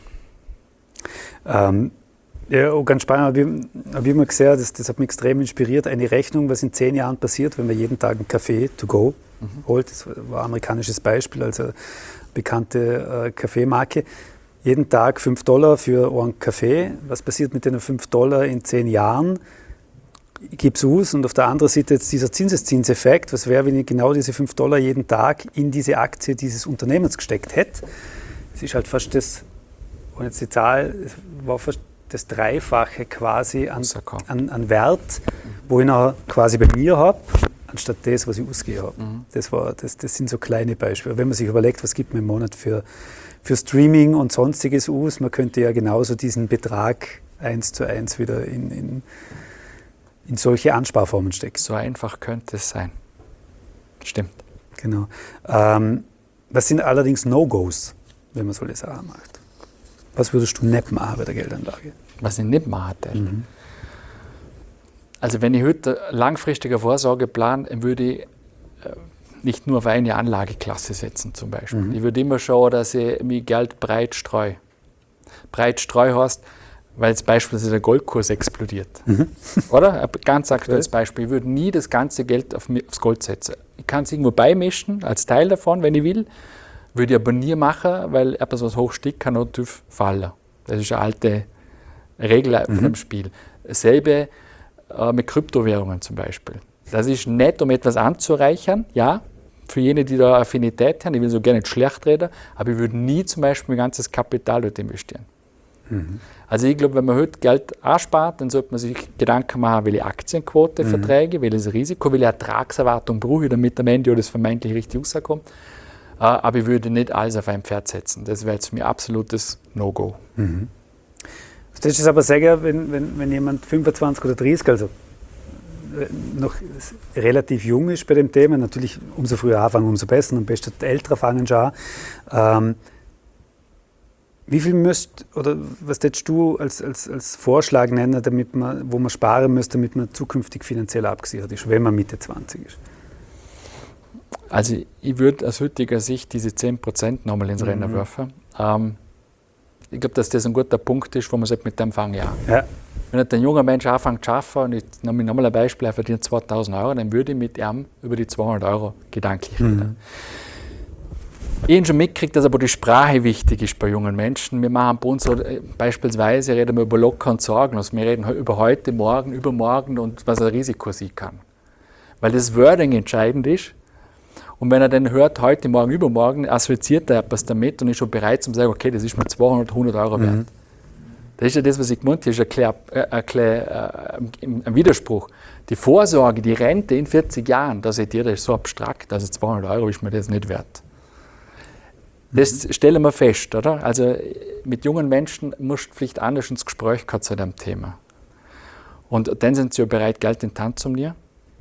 Mhm. Ähm, ja, auch ganz spannend, habe ich immer gesehen, das, das hat mich extrem inspiriert, eine Rechnung, was in zehn Jahren passiert, wenn man jeden Tag einen Kaffee to go mhm. holt. Das war ein amerikanisches Beispiel, also eine bekannte äh, Kaffeemarke. Jeden Tag fünf Dollar für einen Kaffee. Was passiert mit den fünf Dollar in zehn Jahren? Ich gebe es aus und auf der anderen Seite jetzt dieser Zinseszinseffekt. Was wäre, wenn ich genau diese fünf Dollar jeden Tag in diese Aktie dieses Unternehmens gesteckt hätte? Es ist halt fast das, und jetzt die Zahl, es war fast das Dreifache quasi an, an, an Wert, wo ich noch quasi bei mir habe, anstatt das, was ich ausgegeben habe. Mhm. Das, war, das, das sind so kleine Beispiele. Wenn man sich überlegt, was gibt man im Monat für, für Streaming und sonstiges aus, man könnte ja genauso diesen Betrag eins zu eins wieder in, in, in solche Ansparformen stecken. So einfach könnte es sein. Stimmt. Genau. Ähm, was sind allerdings No-Gos, wenn man solche Sachen macht? Was würdest du nicht machen bei der Geldanlage? Was ich nicht machen würde? Mhm. Also wenn ich heute langfristige Vorsorge plane, würde ich äh, nicht nur auf eine Anlageklasse setzen zum Beispiel. Mhm. Ich würde immer schauen, dass ich mein Geld breit streue. Breit streue heißt, weil jetzt beispielsweise der Goldkurs explodiert. Mhm. Oder? Ein ganz aktuelles Beispiel. Ich würde nie das ganze Geld auf, aufs Gold setzen. Ich kann es irgendwo beimischen, als Teil davon, wenn ich will. Würde ich aber nie machen, weil etwas, was hoch steigt, kann auch tief fallen. Das ist eine alte Regel mhm. von dem Spiel. Dasselbe äh, mit Kryptowährungen zum Beispiel. Das ist nett, um etwas anzureichern, ja, für jene, die da Affinität haben. Ich will so gerne nicht schlecht reden, aber ich würde nie zum Beispiel mein ganzes Kapital dort investieren. Mhm. Also ich glaube, wenn man heute Geld anspart, dann sollte man sich Gedanken machen, welche Aktienquote mhm. verträge, welches Risiko, welche Ertragserwartung brauche ich, damit am Ende das vermeintlich richtig rauskommt. Aber ich würde nicht alles auf ein Pferd setzen. Das wäre jetzt für mich absolutes No-Go. Mhm. Das ist aber sagen, wenn, wenn, wenn jemand fünfundzwanzig oder dreißig, also noch relativ jung ist bei dem Thema, natürlich umso früher anfangen, umso besser, am besten die Ältere fangen schon an. Ähm, wie viel müsst, oder was würdest du als, als, als Vorschlag nennen, damit man, wo man sparen müsste, damit man zukünftig finanziell abgesichert ist, wenn man Mitte zwanzig ist? Also ich würde aus heutiger Sicht diese zehn Prozent nochmal ins mhm. Rennen werfen. Ähm, ich glaube, dass das ein guter Punkt ist, wo man sagt, mit dem fange ich an. Ja. Wenn ein junger Mensch anfängt zu arbeiten, und ich nehme nochmal ein Beispiel, er verdient zweitausend Euro, dann würde ich mit ihm über die zweihundert Euro gedanklich reden. Mhm. Ich habe schon mitgekriegt, dass aber die Sprache wichtig ist bei jungen Menschen. Wir machen bei uns so, beispielsweise reden wir über locker und sorgenlos. Wir reden über heute, morgen, übermorgen und was ein Risiko sein kann. Weil das Wording entscheidend ist. Und wenn er dann hört, heute, morgen, übermorgen, assoziiert er etwas damit und ist schon bereit zu sagen, okay, das ist mir zweihundert, hundert Euro wert. Mhm. Das ist ja das, was ich gemeint habe, das ist ein, ein, ein, ein Widerspruch. Die Vorsorge, die Rente in vierzig Jahren, da seht ihr, das ist so abstrakt, also zweihundert Euro ist mir das nicht wert. Das mhm. stellen wir fest, oder? Also mit jungen Menschen musst du vielleicht anders ins Gespräch kommen zu dem Thema. Und dann sind sie ja bereit, Geld in die Hand zu nehmen.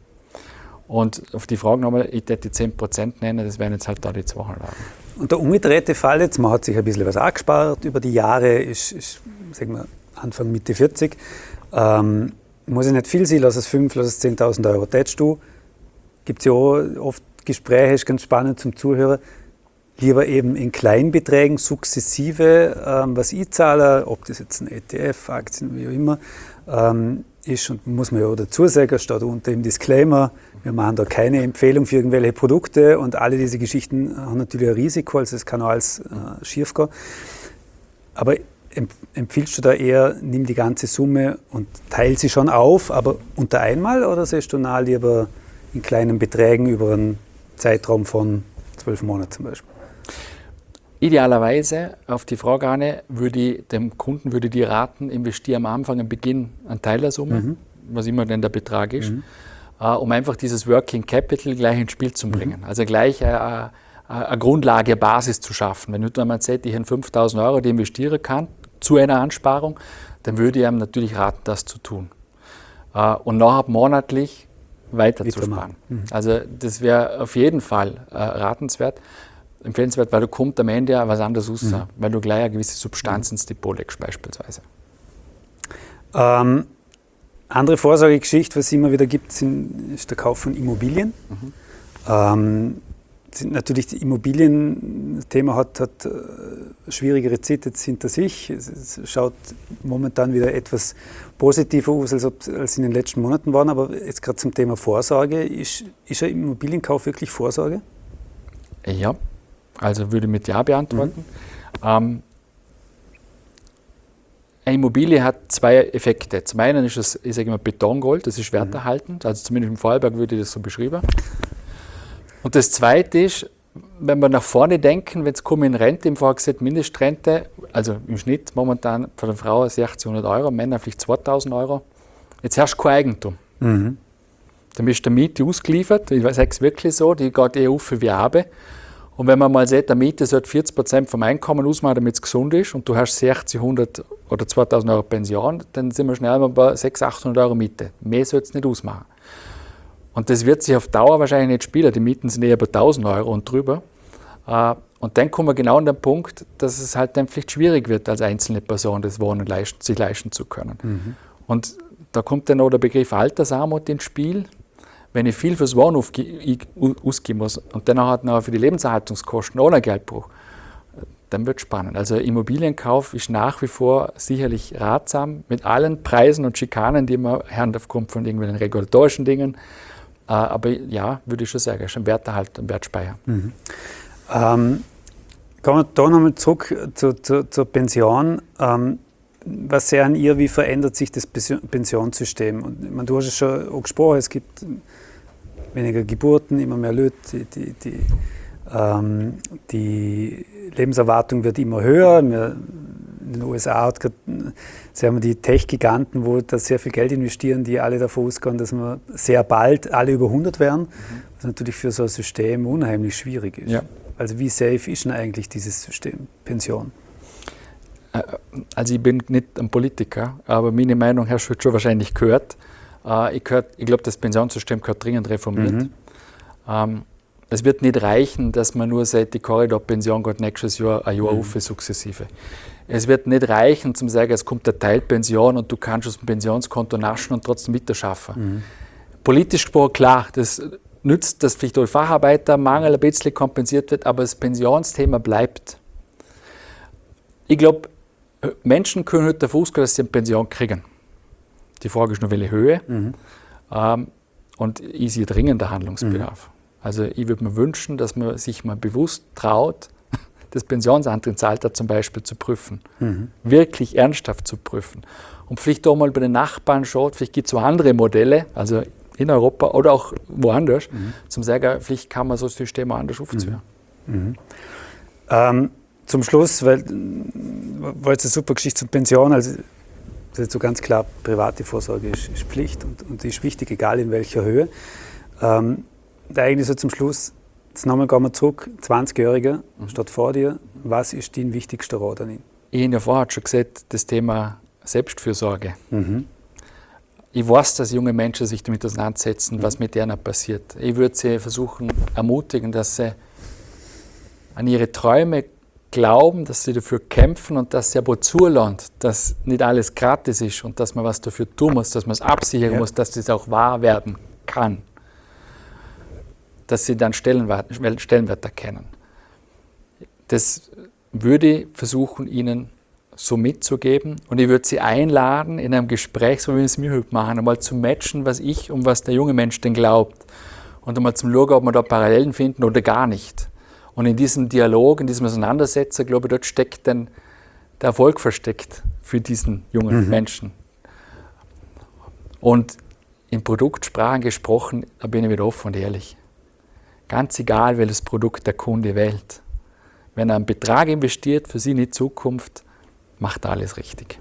Und auf die Frage nochmal, ich würde die zehn Prozent nennen, das wären jetzt halt da die zweihundert Euro. Und der umgedrehte Fall jetzt, man hat sich ein bisschen was angespart über die Jahre, ist, ist sagen wir, Anfang, Mitte vierzig. Ähm, muss ich nicht viel sein, lass es fünf, lass es zehntausend Euro. Tätst du, gibt es ja auch oft Gespräche, ist ganz spannend zum Zuhören, lieber eben in Kleinbeträgen sukzessive ähm, was ich zahle, ob das jetzt ein E T F, Aktien, wie auch immer, ähm, ist, und muss man ja auch dazu sagen, steht unter dem Disclaimer, wir machen da keine Empfehlung für irgendwelche Produkte und alle diese Geschichten haben natürlich ein Risiko, also es kann auch alles äh, schief gehen. Aber empfiehlst du da eher, nimm die ganze Summe und teile sie schon auf, aber unter einmal, oder siehst du nahe lieber in kleinen Beträgen über einen Zeitraum von zwölf Monaten zum Beispiel? Idealerweise, auf die Frage, Anne, würde ich dem Kunden würde die raten, investiere am Anfang, am Beginn einen Teil der Summe, mhm. was immer denn der Betrag ist, mhm. uh, um einfach dieses Working Capital gleich ins Spiel zu bringen. Mhm. Also gleich eine, eine Grundlage, eine Basis zu schaffen. Wenn jemand sagt, ich habe fünftausend Euro, die investieren kann, zu einer Ansparung, dann würde ich ihm natürlich raten, das zu tun. Uh, und nachher monatlich weiter zu sparen. Mhm. Also das wäre auf jeden Fall uh, ratenswert. Empfehlenswert, weil du kommt am Ende ja was anderes raus, mhm. weil du gleich eine gewisse Substanz ins Depot legst beispielsweise. Ähm, andere Vorsorgegeschichte, was es immer wieder gibt, sind, ist der Kauf von Immobilien. Mhm. Ähm, sind natürlich die Immobilien, das Thema hat, hat äh, schwierigere Zeit jetzt hinter sich. Es, es schaut momentan wieder etwas positiver aus, als, ob, als in den letzten Monaten waren. Aber jetzt gerade zum Thema Vorsorge, ist, ist ein Immobilienkauf wirklich Vorsorge? Ja. Also würde ich mit Ja beantworten. Mhm. Ähm, eine Immobilie hat zwei Effekte. Zum einen ist es, ich sage immer, Betongold, das ist werterhaltend, also zumindest im Vorarlberg würde ich das so beschreiben. Und das zweite ist, wenn wir nach vorne denken, wenn es kommen in Rente, im Vorher gesagt Mindestrente, also im Schnitt momentan für eine Frau sechzehnhundert Euro, Männer vielleicht zweitausend Euro. Jetzt herrscht kein Eigentum. Mhm. Dann bist du der Miete ausgeliefert, ich sage es wirklich so, die geht eh auf wie Habe. Und wenn man mal sieht, der Miete sollte vierzig Prozent vom Einkommen ausmachen, damit es gesund ist, und du hast sechzig, hundert oder zweitausend Euro Pension, dann sind wir schnell mal bei sechshundert, achthundert Euro Miete. Mehr sollte es nicht ausmachen. Und das wird sich auf Dauer wahrscheinlich nicht spielen. Die Mieten sind eher bei tausend Euro und drüber. Und dann kommen wir genau an den Punkt, dass es halt dann vielleicht schwierig wird, als einzelne Person das Wohnen leisten, sich leisten zu können. Mhm. Und da kommt dann auch der Begriff Altersarmut ins Spiel. Wenn ich viel fürs Wohnen ausgeben muss und dann hat noch für die Lebenserhaltungskosten ohne Geldbruch, dann wird es spannend. Also Immobilienkauf ist nach wie vor sicherlich ratsam mit allen Preisen und Schikanen, die wir hören aufgrund von irgendwelchen regulatorischen Dingen. Aber ja, würde ich schon sagen, ist ein Werterhalt, ein Wertspeicher. Mhm. Ähm, kommen wir da nochmal zurück zu, zu, zur Pension. Ähm, was sehen ihr, wie verändert sich das Pensionssystem? Und, ich meine, du hast es schon auch gesprochen, es gibt weniger Geburten, immer mehr Leute, die, die, die, ähm, die Lebenserwartung wird immer höher. Wir, in den U S A hat grad, sehen wir die Tech-Giganten, wo da sehr viel Geld investieren, die alle davon ausgehen, dass wir sehr bald alle über hundert werden, mhm. was natürlich für so ein System unheimlich schwierig ist. Ja. Also wie safe ist denn eigentlich dieses System Pension? Also ich bin nicht ein Politiker, aber meine Meinung hast du schon wahrscheinlich gehört. Ich, ich glaube, das Pensionssystem gehört dringend reformiert. Mhm. Ähm, es wird nicht reichen, dass man nur sagt, die Korridorpension geht nächstes Jahr ein Jahr mhm. auf, sukzessive. Es wird nicht reichen, zu sagen, es kommt eine Teilpension und du kannst aus dem Pensionskonto naschen und trotzdem weiterschaffen. Mhm. Politisch gesprochen, klar, das nützt, dass vielleicht durch Facharbeitermangel ein bisschen kompensiert wird, aber das Pensionsthema bleibt. Ich glaube, Menschen können heute davon ausgehen, dass sie eine Pension kriegen. Die Frage ist nur, welche Höhe. Mhm. Ähm, und ich sehe dringender Handlungsbedarf. Mhm. Also ich würde mir wünschen, dass man sich mal bewusst traut, das Pensionsantrittsalter zum Beispiel zu prüfen. Mhm. Wirklich ernsthaft zu prüfen. Und vielleicht auch mal bei den Nachbarn schaut, vielleicht gibt es so andere Modelle, also in Europa oder auch woanders, mhm. zum sagen, vielleicht kann man so ein System auch anders aufziehen. Mhm. Mhm. Ähm, zum Schluss, weil war jetzt eine super Geschichte zur Pension, also das ist so ganz klar, private Vorsorge ist, ist Pflicht und, und ist wichtig, egal in welcher Höhe. Ähm, eigentlich so zum Schluss, jetzt nochmal gehen wir zurück, zwanzigjähriger mhm. steht vor dir, was ist dein wichtigster Rat an ihn? Ich habe ja vorher schon gesagt, das Thema Selbstfürsorge. Mhm. Ich weiß, dass junge Menschen sich damit auseinandersetzen, mhm. was mit denen passiert. Ich würde sie versuchen, ermutigen, dass sie an ihre Träume glauben, dass sie dafür kämpfen und dass sie aber zulernen, dass nicht alles gratis ist und dass man was dafür tun muss, dass man es absichern ja. muss, dass das auch wahr werden kann. Dass sie dann Stellenwert, Stellenwert erkennen. Das würde ich versuchen, ihnen so mitzugeben und ich würde sie einladen, in einem Gespräch, so wie wir es mir heute machen, einmal zu matchen, was ich und was der junge Mensch denn glaubt und einmal zum Schauen, ob wir da Parallelen finden oder gar nicht. Und in diesem Dialog, in diesem Auseinandersetzen, glaube ich, dort steckt dann der Erfolg versteckt für diesen jungen mhm. Menschen. Und in Produktsprachen gesprochen, da bin ich wieder offen und ehrlich. Ganz egal, welches Produkt der Kunde wählt. Wenn er einen Betrag investiert für seine Zukunft, macht er alles richtig.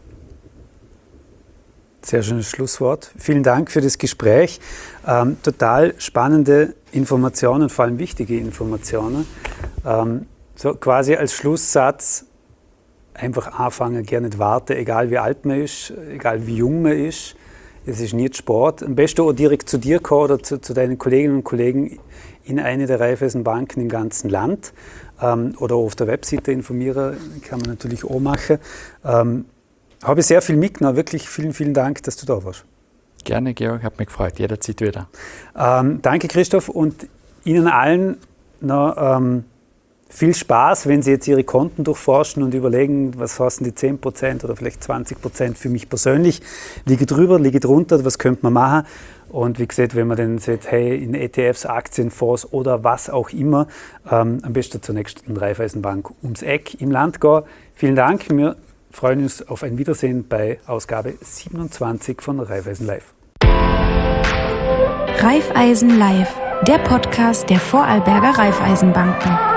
Sehr schönes Schlusswort. Vielen Dank für das Gespräch. Ähm, total spannende Informationen, vor allem wichtige Informationen. Ähm, so quasi als Schlusssatz, einfach anfangen, gerne nicht warten, egal wie alt man ist, egal wie jung man ist. Es ist nicht Sport. Am besten auch direkt zu dir kommen oder zu, zu deinen Kolleginnen und Kollegen in eine der Raiffeisenbanken im ganzen Land. Ähm, oder auf der Webseite informieren, kann man natürlich auch machen. Ähm, habe ich sehr viel mitgenommen. Wirklich vielen, vielen Dank, dass du da warst. Gerne, Georg, hat mich gefreut. Jederzeit wieder. Ähm, danke, Christoph, und Ihnen allen noch ähm, viel Spaß, wenn Sie jetzt Ihre Konten durchforschen und überlegen, was kosten die zehn Prozent oder vielleicht zwanzig Prozent für mich persönlich. Liege drüber, liege drunter, was könnte man machen? Und wie gesagt, wenn man dann sieht, hey, in E T Fs, Aktien, Fonds oder was auch immer, ähm, am besten zur nächsten Raiffeisenbank ums Eck im Land gehen. Vielen Dank. Wir freuen uns auf ein Wiedersehen bei Ausgabe siebenundzwanzig von Raiffeisen Live. Raiffeisen Live, der Podcast der Vorarlberger Raiffeisenbanken.